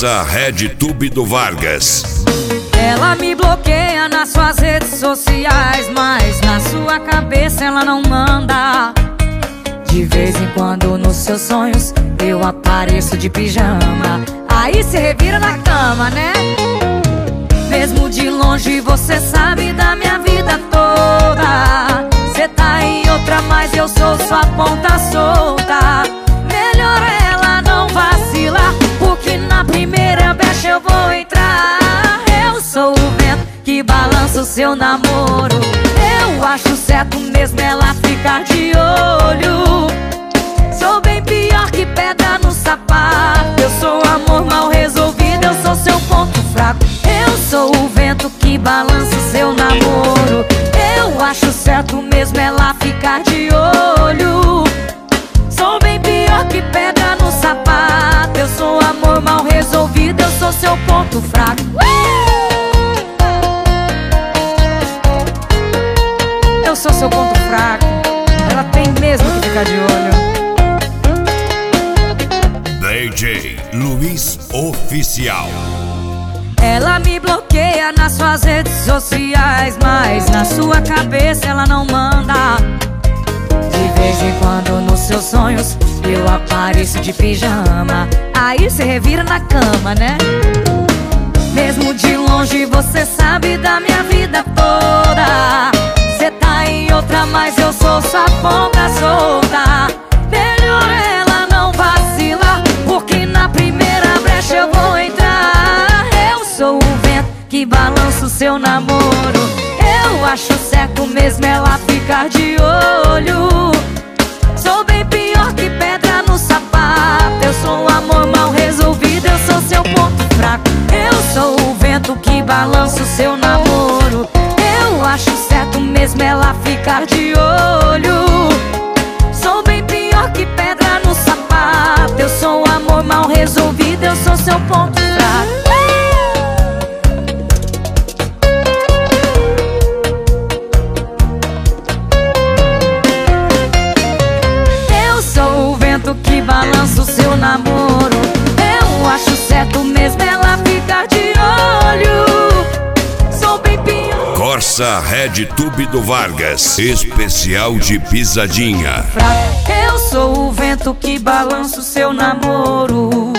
Corsa RedTube do Vargas. Ela me bloqueia nas suas redes sociais, mas na sua cabeça ela não manda. De vez em quando nos seus sonhos eu apareço de pijama. Aí se revira na cama, né? Mesmo de longe você sabe da minha vida toda. Cê tá em outra, mas eu sou sua ponta solta. Melhor ela não vacilar, porque na primeira brecha eu vou entrar. Eu sou o vento que balança o seu namoro. Eu acho certo mesmo ela ficar de olho. Sou bem pior que pedra no sapato. Eu sou amor mal resolvido, eu sou seu ponto fraco. Eu sou o vento que balança o seu namoro. Eu acho certo mesmo ela ficar de olho. Sou bem pior que pedra no sapato. Eu sou amor mal resolvido, eu sou seu ponto fraco. Eu sou seu ponto fraco. Ela tem mesmo que ficar de olho. DJ Luiz Oficial. Ela me bloqueia nas suas redes sociais, mas na sua cabeça ela não manda. De vez em quando nos seus sonhos eu apareço de pijama. Aí se revira na cama, né? Mesmo de longe você sabe da minha vida toda. Cê tá em outra, mas eu sou sua ponta solta. Melhor ela não vacilar, porque na primeira brecha eu vou entrar. Eu sou o vento que balança o seu namoro. Eu acho certo mesmo ela ficar de olho. Sou bem pior que pedra no sapato. Eu sou um amor mal resolvido, eu sou seu ponto fraco. Eu sou o vento que balança o seu namoro. Eu acho certo mesmo ela ficar de olho. Sou bem pior que pedra no sapato. Eu sou um amor mal resolvido, eu sou seu ponto fraco. Eu sou o vento que balança o seu namoro. Eu acho certo mesmo ela ficar de olho. Sou bem pior. Corsa RedTube do Vargas, especial de pisadinha. Eu sou o vento que balança o seu namoro.